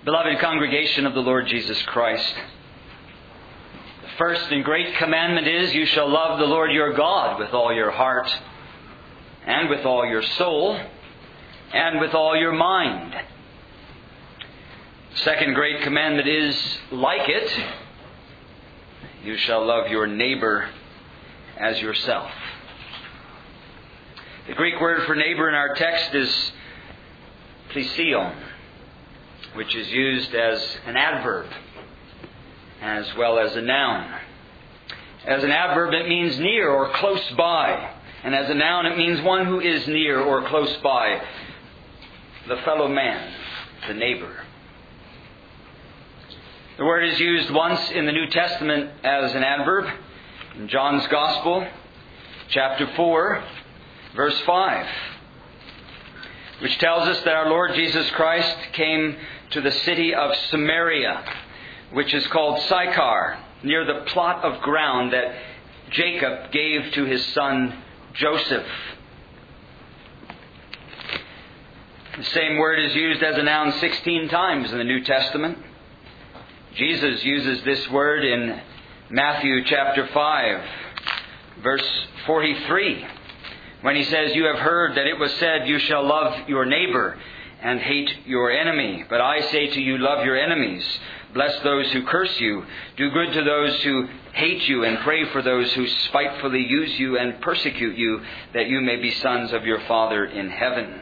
Beloved congregation of the Lord Jesus Christ, the first and great commandment is, you shall love the Lord your God with all your heart, and with all your soul, and with all your mind. The second great commandment is like it, you shall love your neighbor as yourself. The Greek word for neighbor in our text is plesion, which is used as an adverb as well as a noun. As an adverb, it means near or close by. And as a noun, it means one who is near or close by, the fellow man, the neighbor. The word is used once in the New Testament as an adverb in John's Gospel, chapter 4, verse 5, which tells us that our Lord Jesus Christ came to the city of Samaria, which is called Sychar, near the plot of ground that Jacob gave to his son Joseph. The same word is used as a noun 16 times in the New Testament. Jesus uses this word in Matthew chapter 5, verse 43, when he says, "You have heard that it was said, you shall love your neighbor and hate your enemy. But I say to you, love your enemies. Bless those who curse you. Do good to those who hate you, and pray for those who spitefully use you and persecute you, that you may be sons of your Father in heaven."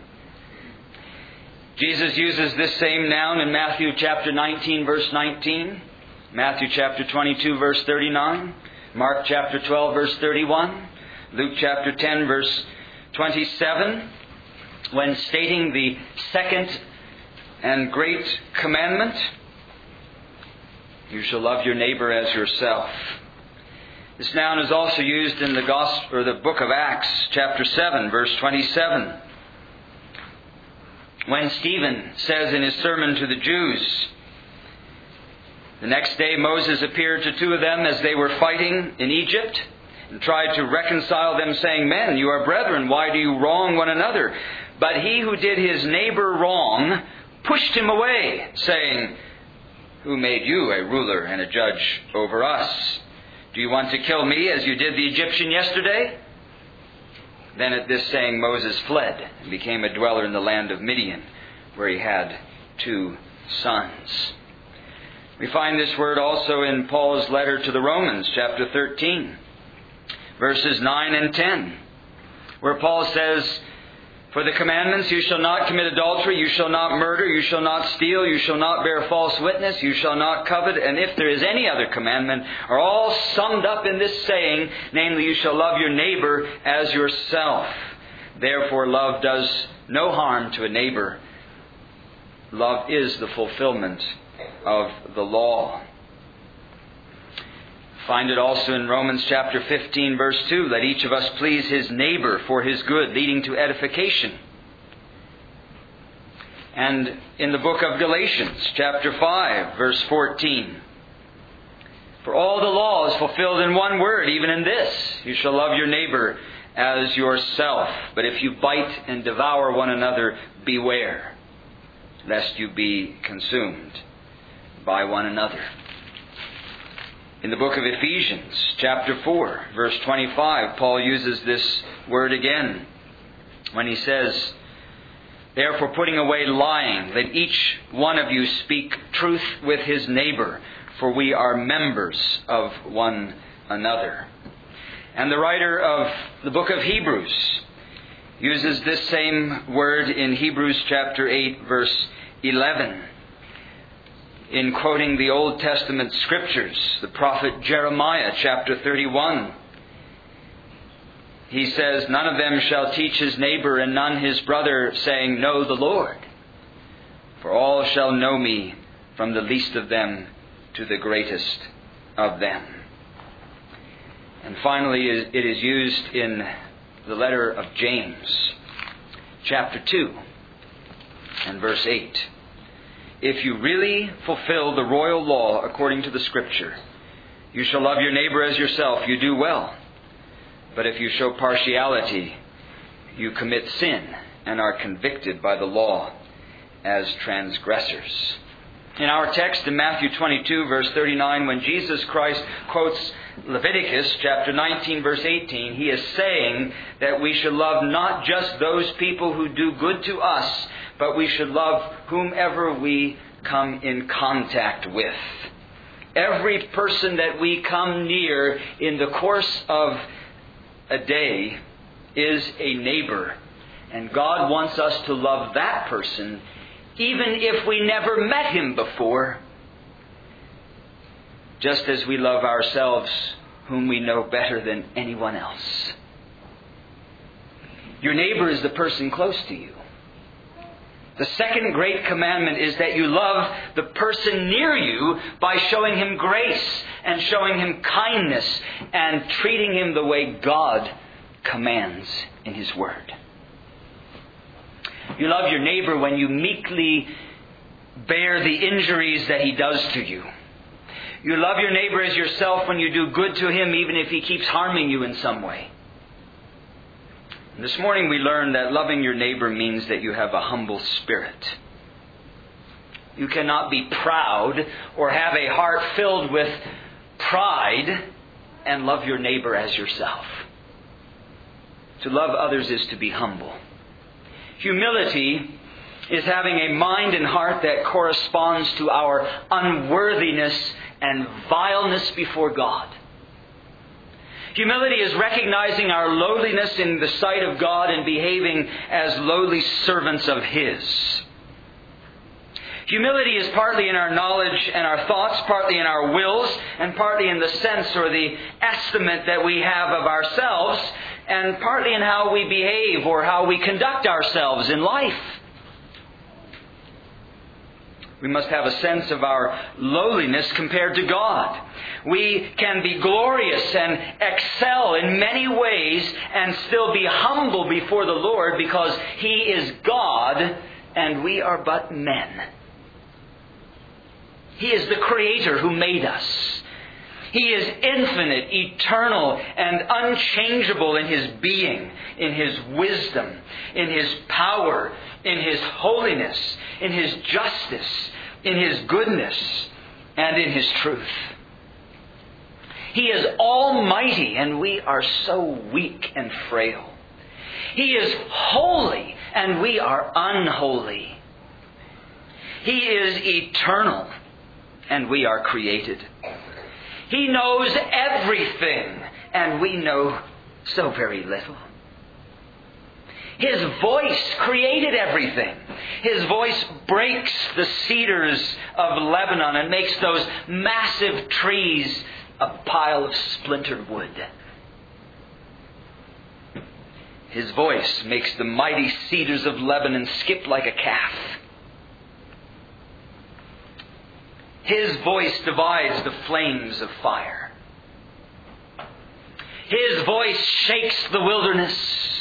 Jesus uses this same noun in Matthew chapter 19, verse 19, Matthew chapter 22, verse 39, Mark chapter 12, verse 31, Luke chapter 10, verse 27, when stating the second and great commandment, you shall love your neighbor as yourself. This noun is also used in the Gospel or the book of Acts, chapter 7, verse 27, when Stephen says in his sermon to the Jews, "The next day Moses appeared to two of them as they were fighting in Egypt, and tried to reconcile them, saying, 'Men, you are brethren, why do you wrong one another?' But he who did his neighbor wrong pushed him away, saying, 'Who made you a ruler and a judge over us? Do you want to kill me as you did the Egyptian yesterday?' Then at this saying Moses fled and became a dweller in the land of Midian, where he had 2 sons." We find this word also in Paul's letter to the Romans, chapter 13, verses 9 and 10, where Paul says, "For the commandments, you shall not commit adultery, you shall not murder, you shall not steal, you shall not bear false witness, you shall not covet, and if there is any other commandment, are all summed up in this saying, namely, you shall love your neighbor as yourself. Therefore, love does no harm to a neighbor. Love is the fulfillment of the law." Find it also in Romans chapter 15, verse 2. "Let each of us please his neighbor for his good, leading to edification." And in the book of Galatians, chapter 5, verse 14. "For all the law is fulfilled in one word, even in this, you shall love your neighbor as yourself. But if you bite and devour one another, beware, lest you be consumed by one another." In the book of Ephesians, chapter 4, verse 25, Paul uses this word again when he says, "Therefore, putting away lying, let each one of you speak truth with his neighbor, for we are members of one another." And the writer of the book of Hebrews uses this same word in Hebrews chapter 8, verse 11. In quoting the Old Testament scriptures, the prophet Jeremiah, chapter 31, he says, "None of them shall teach his neighbor and none his brother, saying, 'Know the Lord.' For all shall know me, from the least of them to the greatest of them." And finally, it is used in the letter of James, chapter 2, and verse 8. "If you really fulfill the royal law according to the Scripture, you shall love your neighbor as yourself, you do well. But if you show partiality, you commit sin and are convicted by the law as transgressors." In our text in Matthew 22, verse 39, when Jesus Christ quotes Leviticus chapter 19, verse 18, He is saying that we should love not just those people who do good to us, but we should love whomever we come in contact with. Every person that we come near in the course of a day is a neighbor. And God wants us to love that person even if we never met him before, just as we love ourselves, whom we know better than anyone else. Your neighbor is the person close to you. The second great commandment is that you love the person near you by showing him grace and showing him kindness and treating him the way God commands in His Word. You love your neighbor when you meekly bear the injuries that he does to you. You love your neighbor as yourself when you do good to him, even if he keeps harming you in some way. This morning we learned that loving your neighbor means that you have a humble spirit. You cannot be proud or have a heart filled with pride and love your neighbor as yourself. To love others is to be humble. Humility is having a mind and heart that corresponds to our unworthiness and vileness before God. Humility is recognizing our lowliness in the sight of God and behaving as lowly servants of His. Humility is partly in our knowledge and our thoughts, partly in our wills, and partly in the sense or the estimate that we have of ourselves, and partly in how we behave or how we conduct ourselves in life. We must have a sense of our lowliness compared to God. We can be glorious and excel in many ways and still be humble before the Lord because He is God and we are but men. He is the Creator who made us. He is infinite, eternal, and unchangeable in His being, in His wisdom, in His power, in His holiness, in His justice, in His goodness, and in His truth. He is almighty, and we are so weak and frail. He is holy, and we are unholy. He is eternal, and we are created. He knows everything, and we know so very little. His voice created everything. His voice breaks the cedars of Lebanon and makes those massive trees a pile of splintered wood. His voice makes the mighty cedars of Lebanon skip like a calf. His voice divides the flames of fire. His voice shakes the wilderness.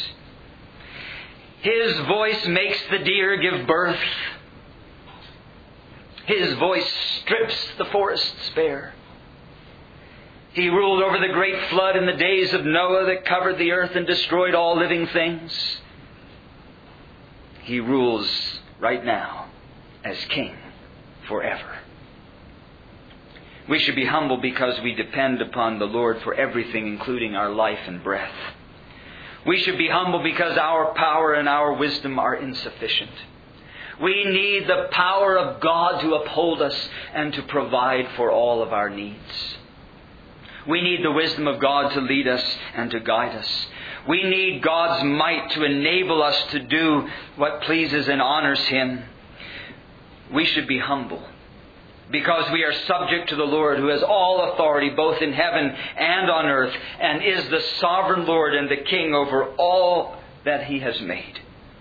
His voice makes the deer give birth. His voice strips the forests bare. He ruled over the great flood in the days of Noah that covered the earth and destroyed all living things. He rules right now as King forever. We should be humble because we depend upon the Lord for everything, including our life and breath. We should be humble because our power and our wisdom are insufficient. We need the power of God to uphold us and to provide for all of our needs. We need the wisdom of God to lead us and to guide us. We need God's might to enable us to do what pleases and honors Him. We should be humble because we are subject to the Lord who has all authority both in heaven and on earth and is the sovereign Lord and the King over all that He has made.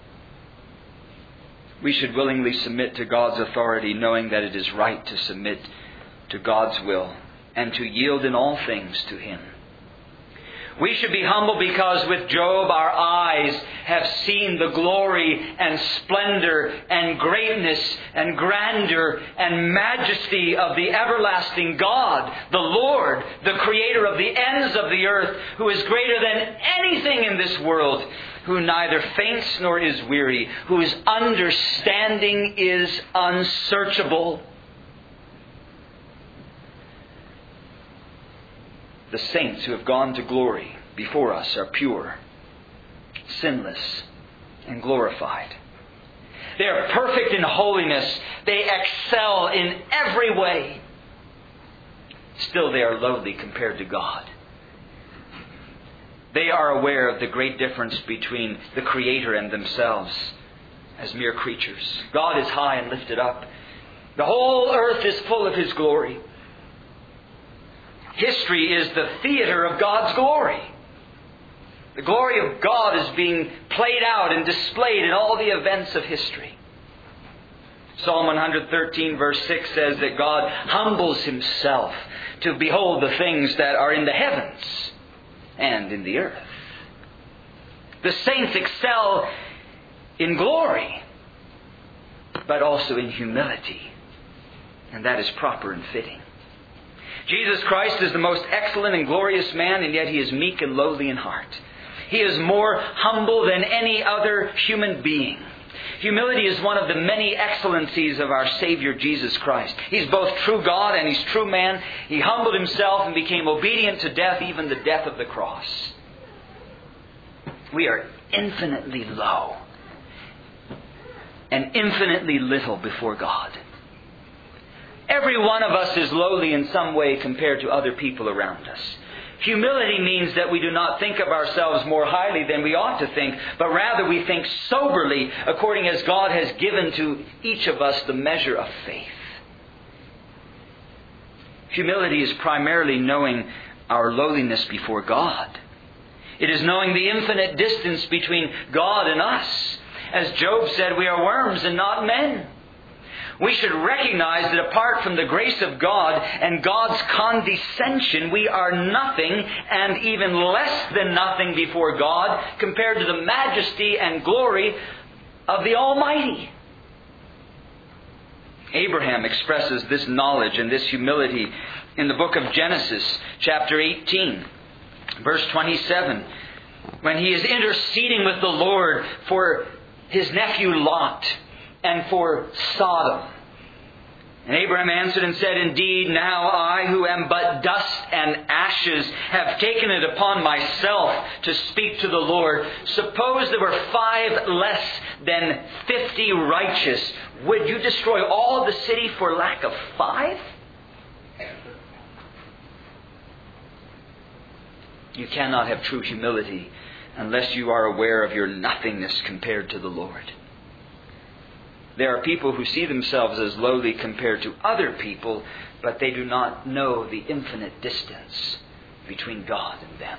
We should willingly submit to God's authority, knowing that it is right to submit to God's will and to yield in all things to Him. We should be humble because with Job our eyes have seen the glory and splendor and greatness and grandeur and majesty of the everlasting God, the Lord, the Creator of the ends of the earth, who is greater than anything in this world, who neither faints nor is weary, whose understanding is unsearchable. The saints who have gone to glory before us are pure, sinless, and glorified. They are perfect in holiness. They excel in every way. Still, they are lowly compared to God. They are aware of the great difference between the Creator and themselves as mere creatures. God is high and lifted up. The whole earth is full of His glory. History is the theater of God's glory. The glory of God is being played out and displayed in all the events of history. Psalm 113 verse 6 says that God humbles Himself to behold the things that are in the heavens and in the earth. The saints excel in glory, but also in humility. And that is proper and fitting. Jesus Christ is the most excellent and glorious man, and yet He is meek and lowly in heart. He is more humble than any other human being. Humility is one of the many excellencies of our Savior Jesus Christ. He's both true God and He's true man. He humbled Himself and became obedient to death, even the death of the cross. We are infinitely low and infinitely little before God. Every one of us is lowly in some way compared to other people around us. Humility means that we do not think of ourselves more highly than we ought to think, but rather we think soberly according as God has given to each of us the measure of faith. Humility is primarily knowing our lowliness before God. It is knowing the infinite distance between God and us. As Job said, we are worms and not men. We should recognize that apart from the grace of God and God's condescension, we are nothing and even less than nothing before God compared to the majesty and glory of the Almighty. Abraham expresses this knowledge and this humility in the book of Genesis, chapter 18, verse 27, when he is interceding with the Lord for his nephew Lot and for Sodom. And Abraham answered and said, "Indeed, now I, who am but dust and ashes, have taken it upon myself to speak to the Lord. Suppose there were 5 less than 50 righteous. Would you destroy all the city for lack of 5? You cannot have true humility unless you are aware of your nothingness compared to the Lord. There are people who see themselves as lowly compared to other people, but they do not know the infinite distance between God and them.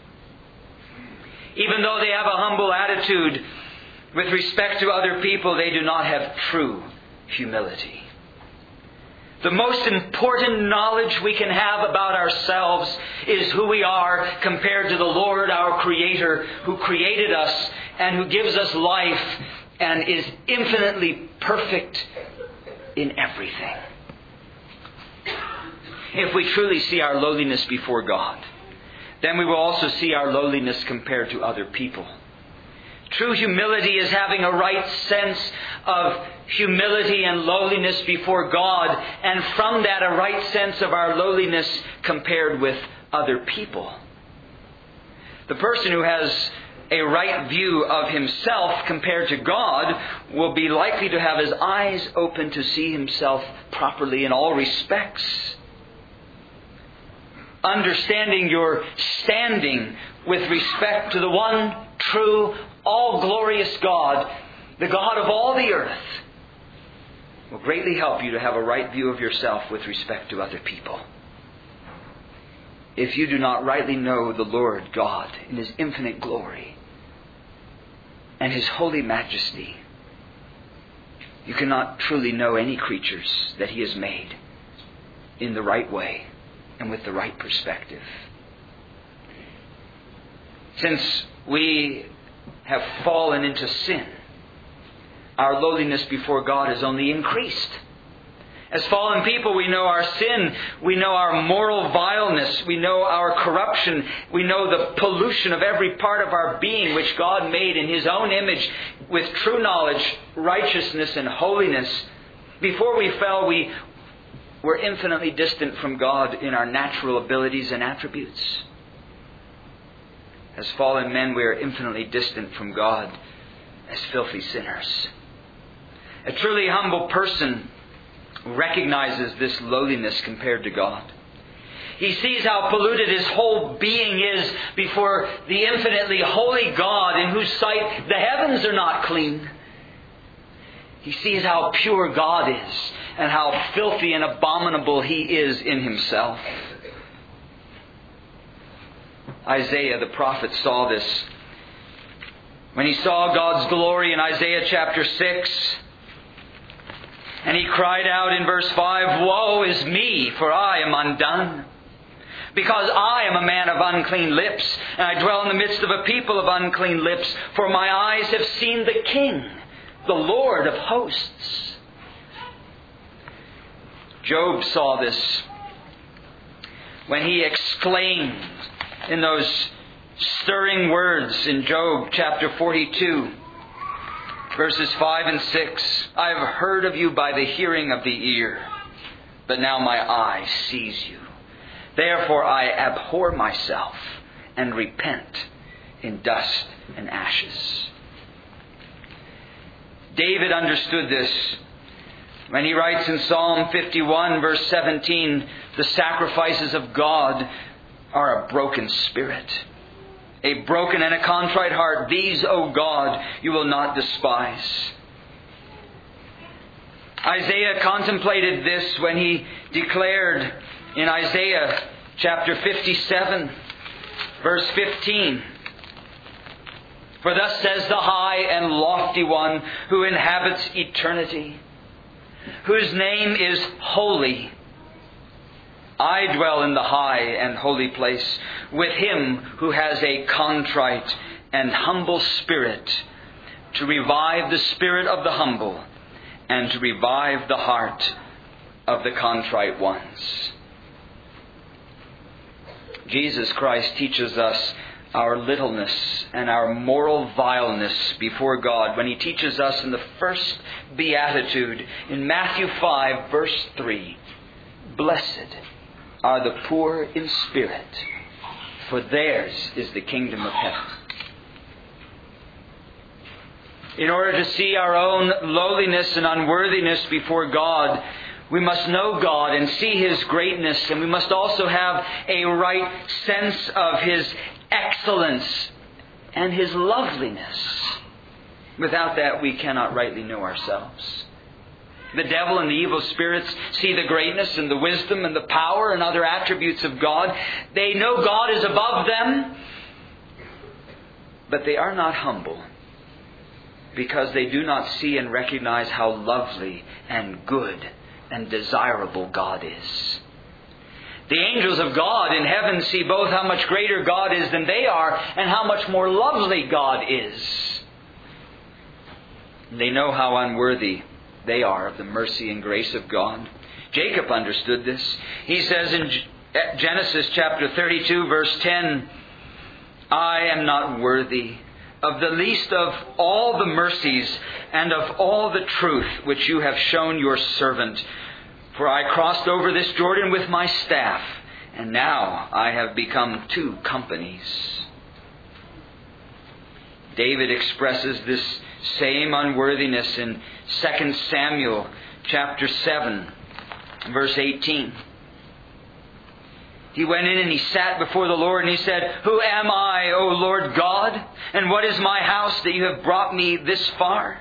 Even though they have a humble attitude with respect to other people, they do not have true humility. The most important knowledge we can have about ourselves is who we are compared to the Lord, our Creator, who created us and who gives us life and is infinitely perfect in everything. If we truly see our lowliness before God, then we will also see our lowliness compared to other people. True humility is having a right sense of humility and lowliness before God, and from that a right sense of our lowliness compared with other people. The person who has a right view of himself compared to God will be likely to have his eyes open to see himself properly in all respects. Understanding your standing with respect to the one true, all-glorious God, the God of all the earth, will greatly help you to have a right view of yourself with respect to other people. If you do not rightly know the Lord God in His infinite glory and His holy majesty, you cannot truly know any creatures that He has made in the right way and with the right perspective. Since we have fallen into sin, our lowliness before God has only increased. As fallen people, we know our sin, we know our moral vileness, we know our corruption, we know the pollution of every part of our being which God made in His own image with true knowledge, righteousness and holiness. Before we fell, we we're infinitely distant from God in our natural abilities and attributes. As fallen men, we are infinitely distant from God as filthy sinners. A truly humble person recognizes this lowliness compared to God. He sees how polluted his whole being is before the infinitely holy God, in whose sight the heavens are not clean. He sees how pure God is and how filthy and abominable He is in Himself. Isaiah the prophet saw this when he saw God's glory in Isaiah chapter 6. And he cried out in verse 5, "Woe is me, for I am undone. Because I am a man of unclean lips, and I dwell in the midst of a people of unclean lips, for my eyes have seen the King, the Lord of hosts." Job saw this when he exclaimed in those stirring words in Job chapter 42, verses 5 and 6. "I have heard of you by the hearing of the ear, but now my eye sees you. Therefore I abhor myself and repent in dust and ashes." David understood this when he writes in Psalm 51 verse 17, "The sacrifices of God are a broken spirit. A broken and a contrite heart, these, O God, you will not despise." Isaiah contemplated this when he declared in Isaiah chapter 57, verse 15, "For thus says the high and lofty one who inhabits eternity, whose name is holy. I dwell in the high and holy place with Him who has a contrite and humble spirit, to revive the spirit of the humble and to revive the heart of the contrite ones." Jesus Christ teaches us our littleness and our moral vileness before God when He teaches us in the first beatitude in Matthew 5 verse 3, "Blessed are the poor in spirit, for theirs is the kingdom of heaven." In order to see our own lowliness and unworthiness before God, we must know God and see His greatness, and we must also have a right sense of His excellence and His loveliness. Without that, we cannot rightly know ourselves. The devil and the evil spirits see the greatness and the wisdom and the power and other attributes of God. They know God is above them, but they are not humble because they do not see and recognize how lovely and good and desirable God is. The angels of God in heaven see both how much greater God is than they are and how much more lovely God is. They know how unworthy they are of the mercy and grace of God. Jacob understood this. He says in Genesis chapter 32 verse 10, "I am not worthy of the least of all the mercies and of all the truth which you have shown your servant. For I crossed over this Jordan with my staff, and now I have become two companies." David expresses this same unworthiness in 2 Samuel chapter 7, verse 18. He went in and he sat before the Lord and he said, "Who am I, O Lord God? And what is my house that you have brought me this far?"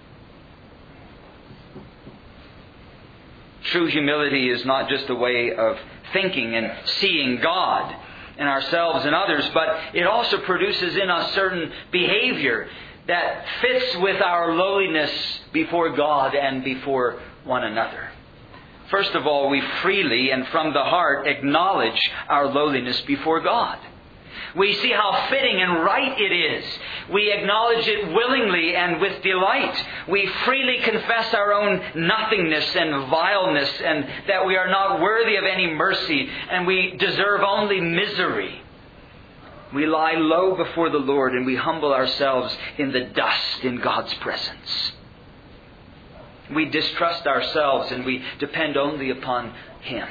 True humility is not just a way of thinking and seeing God in ourselves and others, but it also produces in us certain behavior that fits with our lowliness before God and before one another. First of all, we freely and from the heart acknowledge our lowliness before God. We see how fitting and right it is. We acknowledge it willingly and with delight. We freely confess our own nothingness and vileness, and that we are not worthy of any mercy, and we deserve only misery. We lie low before the Lord and we humble ourselves in the dust in God's presence. We distrust ourselves and we depend only upon Him.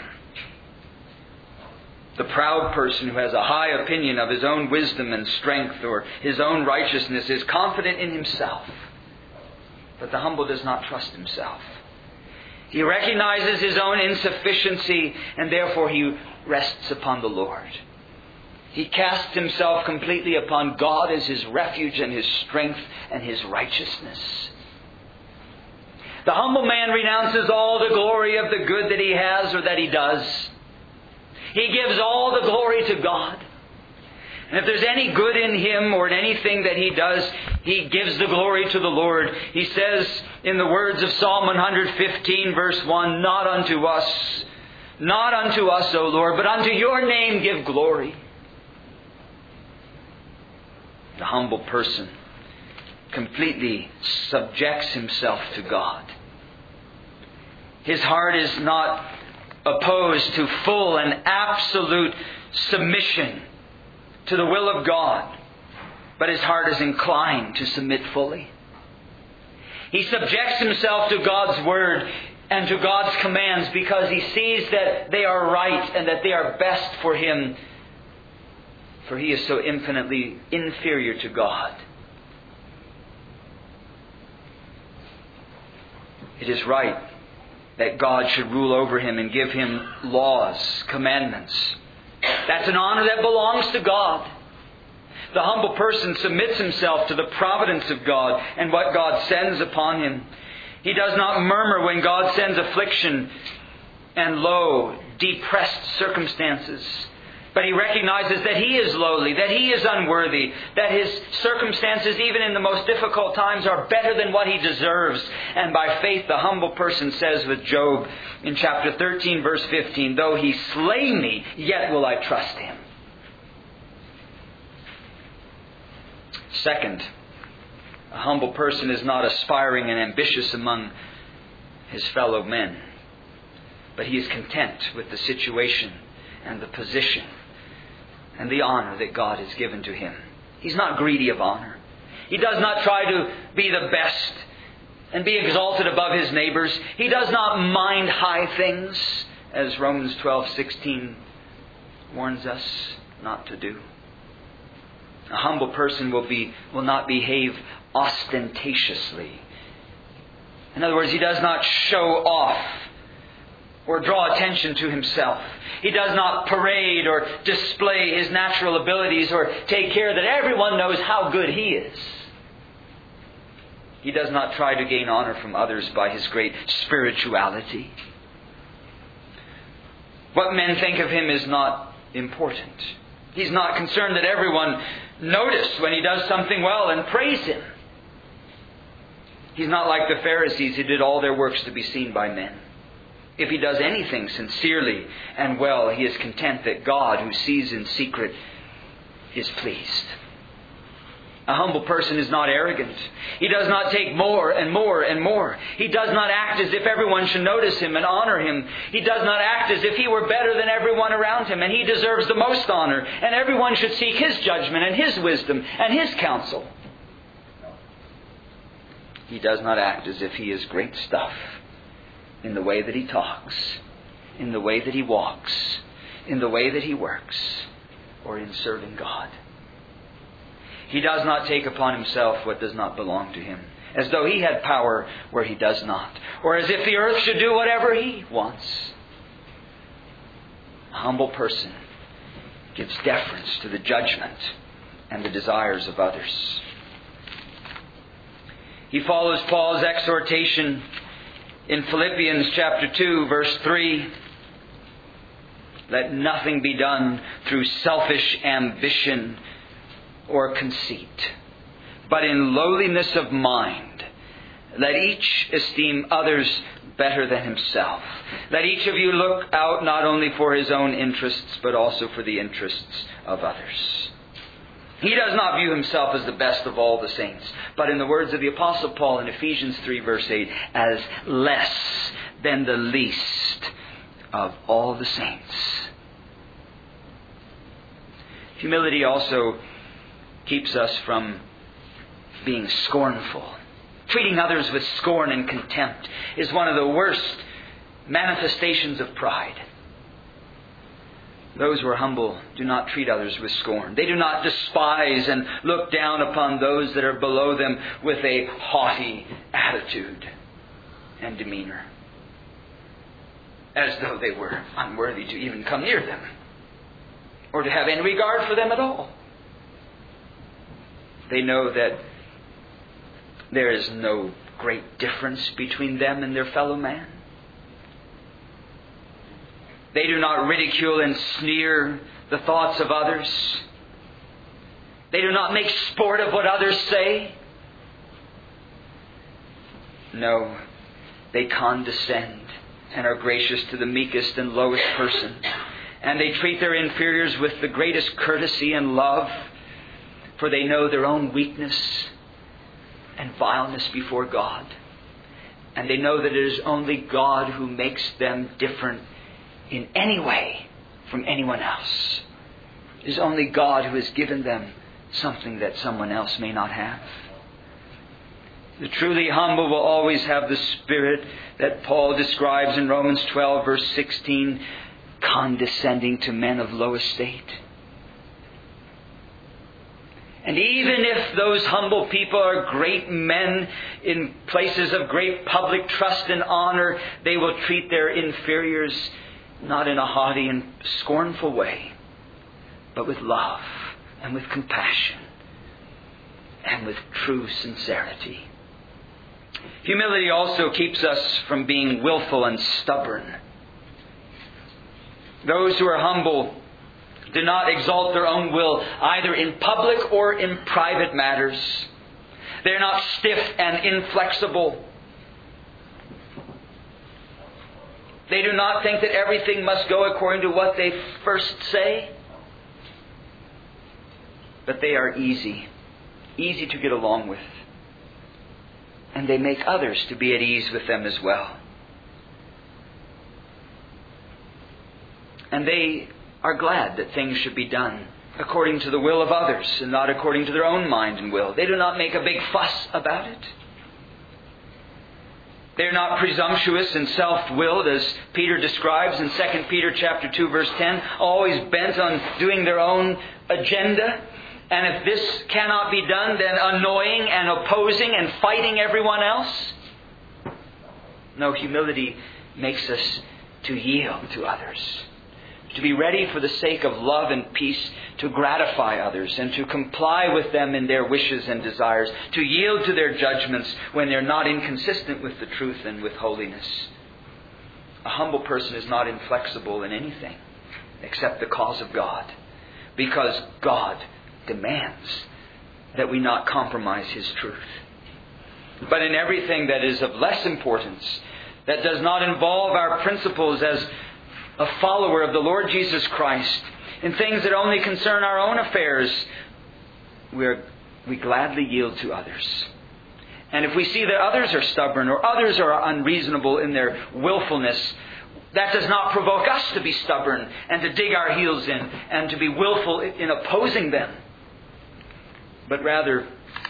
The proud person who has a high opinion of his own wisdom and strength or his own righteousness is confident in himself. But the humble does not trust himself. He recognizes his own insufficiency and therefore he rests upon the Lord. He casts himself completely upon God as his refuge and his strength and his righteousness. The humble man renounces all the glory of the good that he has or that he does. He gives all the glory to God. And if there's any good in him or in anything that he does, he gives the glory to the Lord. He says in the words of Psalm 115 verse 1, not unto us, O Lord, but unto your name give glory. The humble person completely subjects himself to God. His heart is not opposed to full and absolute submission to the will of God, but his heart is inclined to submit fully. He subjects himself to God's Word and to God's commands because he sees that they are right and that they are best for him, for he is so infinitely inferior to God. It is right that God should rule over him and give him laws, commandments. That's an honor that belongs to God. The humble person submits himself to the providence of God and what God sends upon him. He does not murmur when God sends affliction and low, depressed circumstances. But he recognizes that he is lowly, that he is unworthy, that his circumstances, even in the most difficult times, are better than what he deserves. And by faith, the humble person says with Job in chapter 13, verse 15, though he slay me, yet will I trust him. Second, a humble person is not aspiring and ambitious among his fellow men, but he is content with the situation and the position and the honor that God has given to him. He's not greedy of honor. He does not try to be the best and be exalted above his neighbors. He does not mind high things, as Romans 12:16 warns us not to do. A humble person will not behave ostentatiously. In other words, he does not show off or draw attention to himself. He does not parade or display his natural abilities or take care that everyone knows how good he is. He does not try to gain honor from others by his great spirituality. What men think of him is not important. He's not concerned that everyone notice when he does something well and praise him. He's not like the Pharisees who did all their works to be seen by men. If he does anything sincerely and well, he is content that God, who sees in secret, is pleased. A humble person is not arrogant. He does not take more and more and more. He does not act as if everyone should notice him and honor him. He does not act as if he were better than everyone around him and he deserves the most honor and everyone should seek his judgment and his wisdom and his counsel. He does not act as if he is great stuff in the way that he talks, in the way that he walks, in the way that he works, or in serving God. He does not take upon himself what does not belong to him, as though he had power where he does not, or as if the earth should do whatever he wants. A humble person gives deference to the judgment and the desires of others. He follows Paul's exhortation in Philippians chapter 2, verse 3. Let nothing be done through selfish ambition or conceit, but in lowliness of mind, let each esteem others better than himself. Let each of you look out not only for his own interests, but also for the interests of others. He does not view himself as the best of all the saints, but in the words of the Apostle Paul in Ephesians 3, verse 8, as less than the least of all the saints. Humility also keeps us from being scornful treating others with scorn and contempt, is one of the worst manifestations of pride. Those who are humble do not treat others with scorn. They do not despise and look down upon those that are below them with a haughty attitude and demeanor, as though they were unworthy to even come near them or to have any regard for them at all. They know that there is no great difference between them and their fellow man. They do not ridicule and sneer the thoughts of others. They do not make sport of what others say. No, they condescend and are gracious to the meekest and lowest person. And they treat their inferiors with the greatest courtesy and love, for they know their own weakness and vileness before God. And they know that it is only God who makes them different in any way from anyone else. It is only God who has given them something that someone else may not have. The truly humble will always have the spirit that Paul describes in Romans 12 verse 16, condescending to men of low estate. And even if those humble people are great men in places of great public trust and honor, they will treat their inferiors not in a haughty and scornful way, but with love and with compassion and with true sincerity. Humility also keeps us from being willful and stubborn. Those who are humble do not exalt their own will either in public or in private matters. They're not stiff and inflexible. They do not think that everything must go according to what they first say. But they are easy to get along with. And they make others to be at ease with them as well. And they are glad that things should be done according to the will of others and not according to their own mind and will. They do not make a big fuss about it. They're not presumptuous and self-willed, as Peter describes in 2 Peter chapter 2 verse 10, always bent on doing their own agenda. And if this cannot be done, then annoying and opposing and fighting everyone else. No, humility makes us to yield to others, to be ready for the sake of love and peace, to gratify others and to comply with them in their wishes and desires, to yield to their judgments when they're not inconsistent with the truth and with holiness. A humble person is not inflexible in anything except the cause of God, because God demands that we not compromise His truth. But in everything that is of less importance, that does not involve our principles as a follower of the Lord Jesus Christ, in things that only concern our own affairs, we gladly yield to others. And if we see that others are stubborn or others are unreasonable in their willfulness, that does not provoke us to be stubborn and to dig our heels in and to be willful in opposing them. But rather,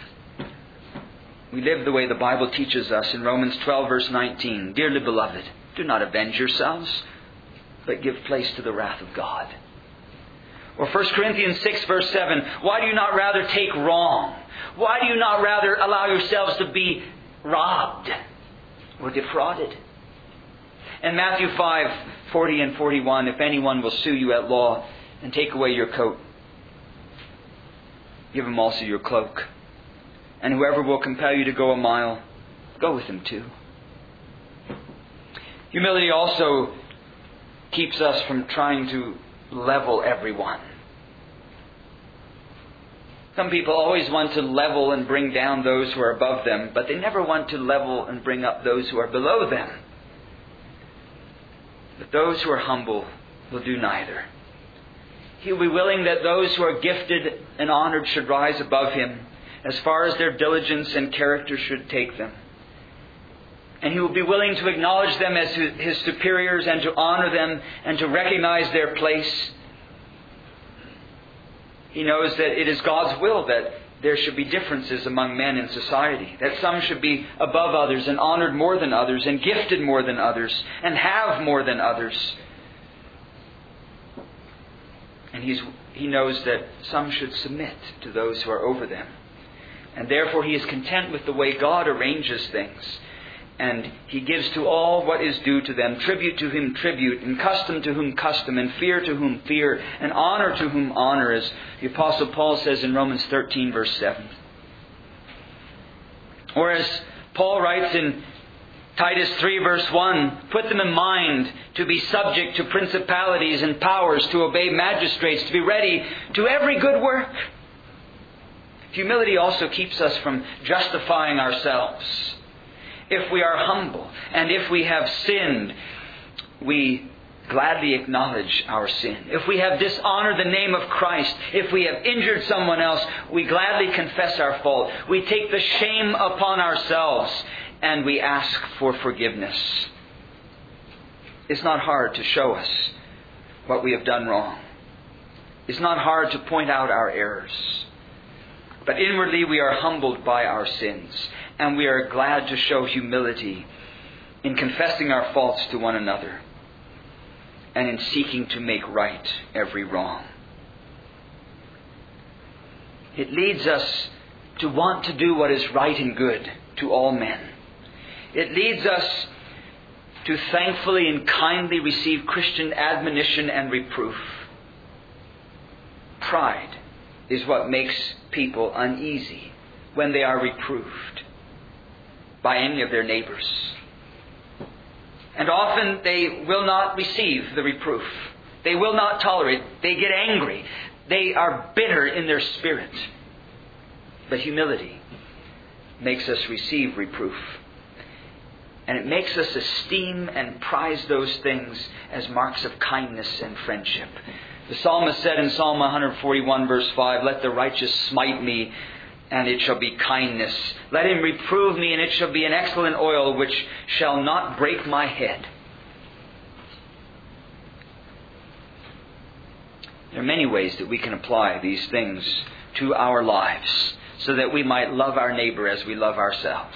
we live the way the Bible teaches us in Romans 12 verse 19. Dearly beloved, do not avenge yourselves, but give place to the wrath of God. Or 1 Corinthians 6 verse 7, why do you not rather take wrong? Why do you not rather allow yourselves to be robbed or defrauded? And Matthew 5:40 and 41, if anyone will sue you at law and take away your coat, give him also your cloak. And whoever will compel you to go a mile, go with him too. Humility also keeps us from trying to level everyone. Some people always want to level and bring down those who are above them, but they never want to level and bring up those who are below them. But those who are humble will do neither. He will be willing that those who are gifted and honored should rise above him as far as their diligence and character should take them. And He will be willing to acknowledge them as His superiors and to honor them and to recognize their place. He knows that it is God's will that there should be differences among men in society. That some should be above others and honored more than others and gifted more than others and have more than others. And He knows that some should submit to those who are over them. And therefore He is content with the way God arranges things. And He gives to all what is due to them, tribute to whom tribute, and custom to whom custom, and fear to whom fear, and honor to whom honor, as the Apostle Paul says in Romans 13, verse 7. Or as Paul writes in Titus 3, verse 1, put them in mind to be subject to principalities and powers, to obey magistrates, to be ready to every good work. Humility also keeps us from justifying ourselves. If we are humble and if we have sinned, we gladly acknowledge our sin. If we have dishonored the name of Christ, if we have injured someone else, we gladly confess our fault. We take the shame upon ourselves and we ask for forgiveness. It's not hard to show us what we have done wrong. It's not hard to point out our errors. But inwardly we are humbled by our sins, and we are glad to show humility in confessing our faults to one another and in seeking to make right every wrong. It leads us to want to do what is right and good to all men. It leads us to thankfully and kindly receive Christian admonition and reproof. Pride is what makes people uneasy when they are reproved by any of their neighbors. And often they will not receive the reproof. They will not tolerate. They get angry. They are bitter in their spirit. But humility makes us receive reproof. And it makes us esteem and prize those things as marks of kindness and friendship. The psalmist said in Psalm 141 verse 5, let the righteous smite me, and it shall be kindness. Let him reprove me, and it shall be an excellent oil which shall not break my head. There are many ways that we can apply these things to our lives so that we might love our neighbor as we love ourselves.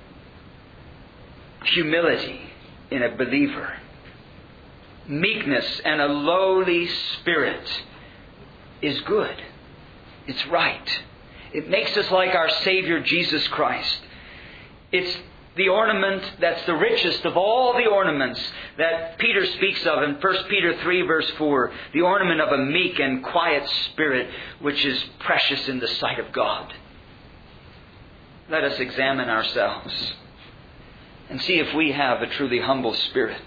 Humility in a believer, meekness and a lowly spirit is good. It's right. It makes us like our Savior Jesus Christ. It's the ornament that's the richest of all the ornaments that Peter speaks of in 1 Peter 3 verse 4. The ornament of a meek and quiet spirit, which is precious in the sight of God. Let us examine ourselves and see if we have a truly humble spirit.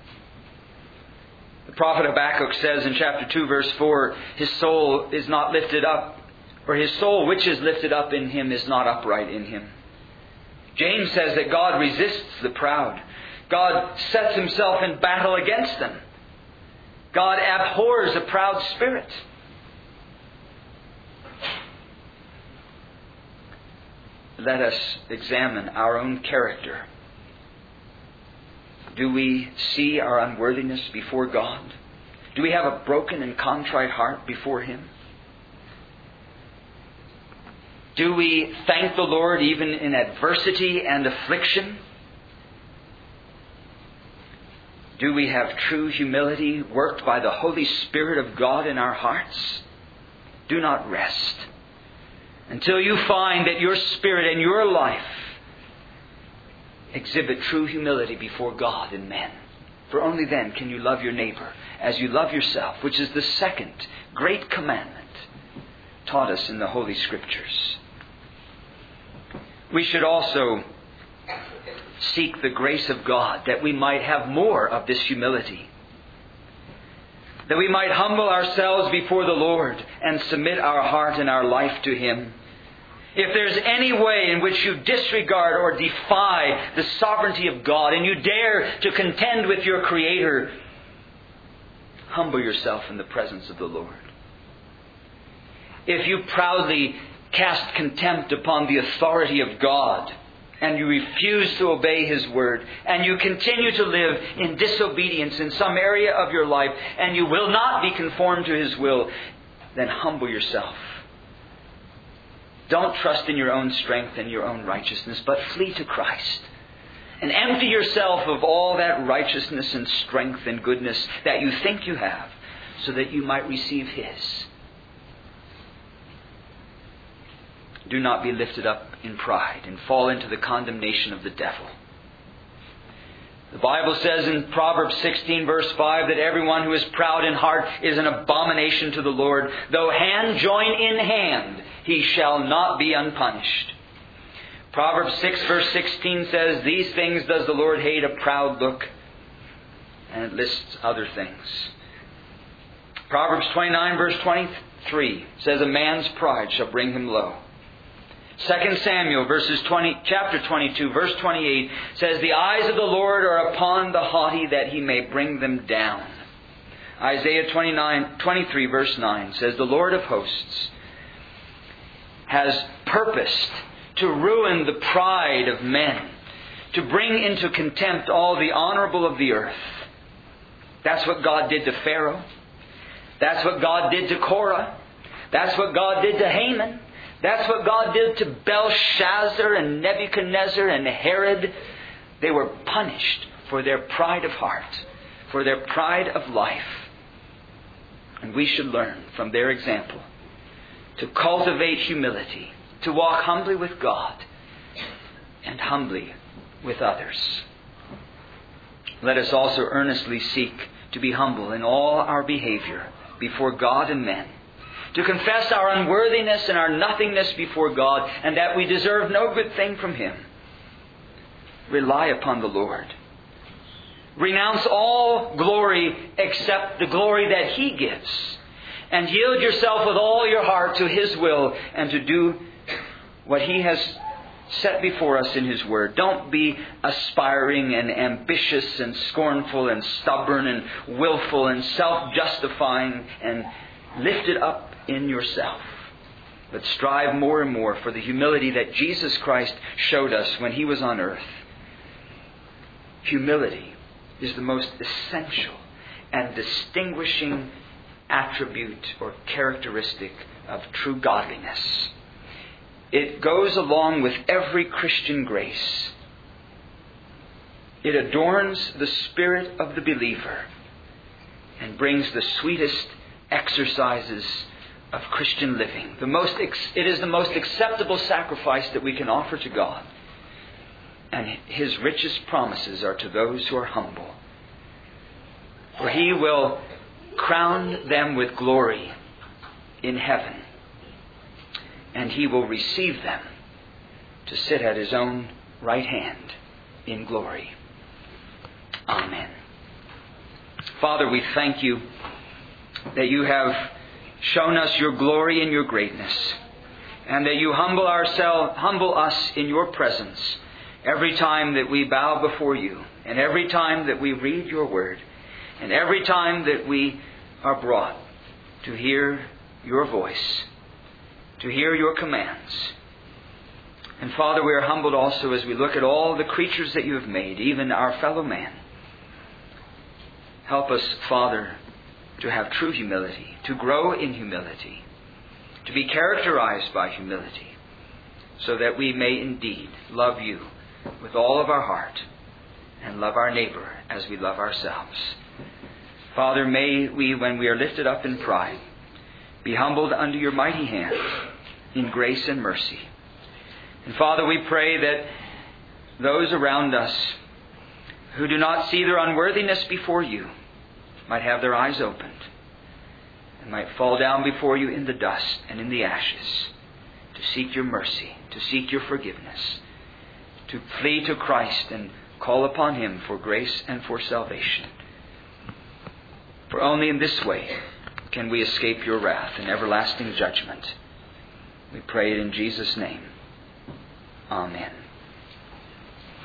The prophet Habakkuk says in chapter 2 verse 4, his soul is not lifted up, or his soul which is lifted up in him is not upright in him. James says that God resists the proud. God sets himself in battle against them. God abhors a proud spirit. Let us examine our own character. Do we see our unworthiness before God? Do we have a broken and contrite heart before Him? Do we thank the Lord even in adversity and affliction? Do we have true humility worked by the Holy Spirit of God in our hearts? Do not rest until you find that your spirit and your life exhibit true humility before God and men. For only then can you love your neighbor as you love yourself, which is the second great commandment taught us in the Holy Scriptures. We should also seek the grace of God that we might have more of this humility. That we might humble ourselves before the Lord and submit our heart and our life to Him. If there's any way in which you disregard or defy the sovereignty of God and you dare to contend with your Creator, humble yourself in the presence of the Lord. If you proudly cast contempt upon the authority of God and you refuse to obey His word and you continue to live in disobedience in some area of your life and you will not be conformed to His will, then humble yourself Don't trust in your own strength and your own righteousness, but flee to Christ. And empty yourself of all that righteousness and strength and goodness that you think you have, so that you might receive His. Do not be lifted up in pride and fall into the condemnation of the devil. The Bible says in Proverbs 16 verse 5 that everyone who is proud in heart is an abomination to the Lord. Though hand join in hand, he shall not be unpunished. Proverbs 6 verse 16 says, these things does the Lord hate, a proud look. And it lists other things. Proverbs 29 verse 23 says, a man's pride shall bring him low. 2 Samuel chapter 22 verse 28 says, the eyes of the Lord are upon the haughty, that He may bring them down. Isaiah 23 verse 9 says, the Lord of hosts has purposed to ruin the pride of men, to bring into contempt all the honorable of the earth. That's what God did to Pharaoh. That's what God did to Korah. That's what God did to Haman. That's what God did to Belshazzar and Nebuchadnezzar and Herod. They were punished for their pride of heart, for their pride of life. And we should learn from their example to cultivate humility, to walk humbly with God and humbly with others. Let us also earnestly seek to be humble in all our behavior before God and men, to confess our unworthiness and our nothingness before God, and that we deserve no good thing from Him. Rely upon the Lord. Renounce all glory except the glory that He gives, and yield yourself with all your heart to His will and to do what He has set before us in His Word. Don't be aspiring and ambitious and scornful and stubborn and willful and self-justifying and lifted up in yourself. But strive more and more for the humility that Jesus Christ showed us when He was on earth. Humility is the most essential and distinguishing attribute or characteristic of true godliness. It goes along with every Christian grace. It adorns the spirit of the believer and brings the sweetest exercises of Christian living. It is the most acceptable sacrifice that we can offer to God. And His richest promises are to those who are humble. For He will crown them with glory in heaven, and He will receive them to sit at His own right hand in glory. Amen. Father, we thank You that You have shown us Your glory and Your greatness, and that You humble us in Your presence every time that we bow before You, and every time that we read Your word, and every time that we are brought to hear Your voice, to hear Your commands. And Father, we are humbled also as we look at all the creatures that You have made, even our fellow man. Help us, Father, to have true humility, to grow in humility, to be characterized by humility, so that we may indeed love You with all of our heart and love our neighbor as we love ourselves. Father, may we, when we are lifted up in pride, be humbled under Your mighty hand in grace and mercy. And Father, we pray that those around us who do not see their unworthiness before You might have their eyes opened and might fall down before You in the dust and in the ashes to seek Your mercy, to seek Your forgiveness, to flee to Christ and call upon Him for grace and for salvation. For only in this way can we escape Your wrath and everlasting judgment. We pray it in Jesus' name. Amen.